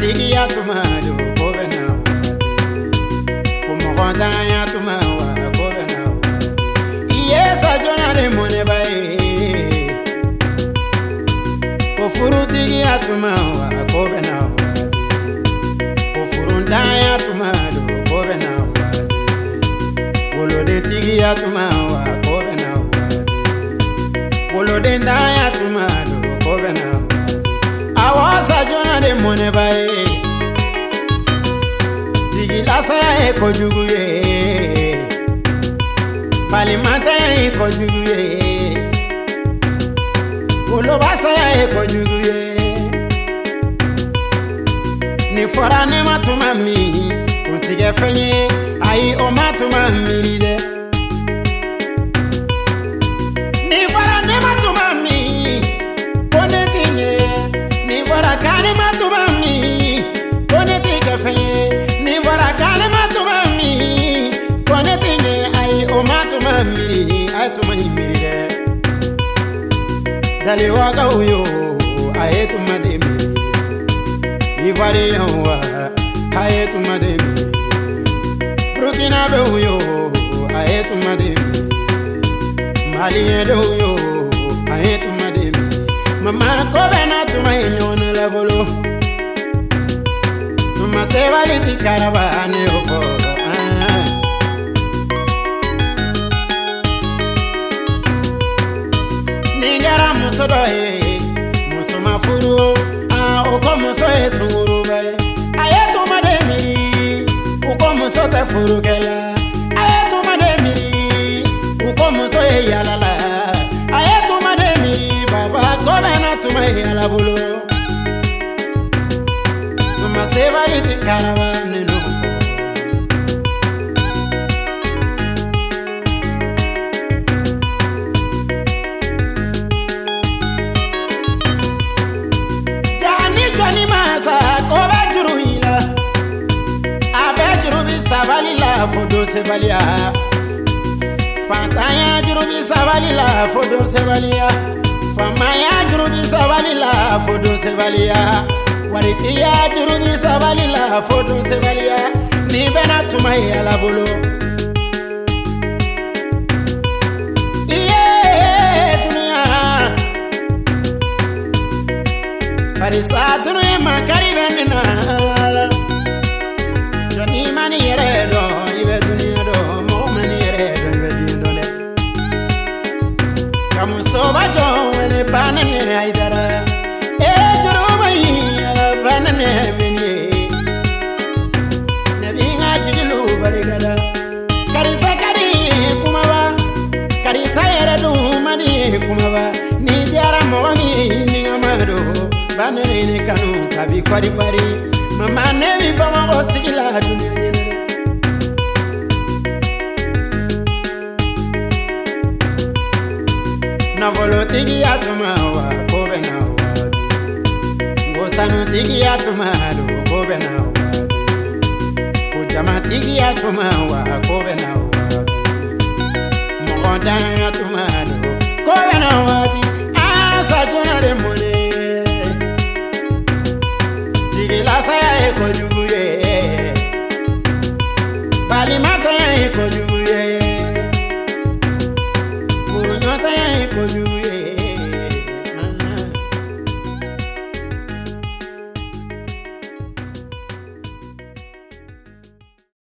tigi ya tumado ko bena ko mogonda ya tumawa ko bena yesa jona de mone bae ko furu tigi ya tumawa ko bena ko furunda ya tumado ko bena wolo de tigi ya tumawa ko bena wolo de nda ya tumado ko bena awasa jona de mone bae tigi lasa e ko juguye palimata e ko juguye wolo basa e ko juguye ni fora ne matuma mi kuntige fenye ai o matuma miride ni fora ne matuma mi konetinye ni fora kane matuma mi konetige fenye ni fora kane matuma mi konetinye ai o matuma miri ai tuma miride dali waga uyo ai tuma de mi Ivari yawa ayetu mademi Burkina be uyo ayetu mademi Mali de uyo ayetu mademi Mama ko bena tuma inyona lebolo Tuma se valiti caravane ofo Ningara musodo muso mafuru Ukomu so esunguru bae ayetu mademi ukomu so te furugela ayetu mademi ukomu so yalala ayetu mademi baba komena tuma yala bulo tuma se validi caravane no Sabalila fodo sebalia Fataya jurubi sabalila fodo sebalia Famaya jurubi sabalila fodo sebalia Waritiya jurubi sabalila fodo sebalia Ni bena tumai ala bolo Iye dunia Parisa dunia makari benina Mani yeredo ibe dunia do mo mani yeredo ibe dindo le kamu soba jo ele banane aidara e juro mai ala banane menye nebinga jilu barigada karisa kari kumaba karisa yeredo mani kumaba ni jara mo mi ni ngamado banane ne kanu kabi kwari kwari mama nebi bama osigila dunia na volo tigi ya tumawa ko bena wadi ngosano tigi ya tumado ko bena wadi kujama tigi ya tumawa ko bena wadi mogonda ya tumado ko bena wadi asa jona de mone tigi lasa ya ko juguye palimata ya ko juguye Koju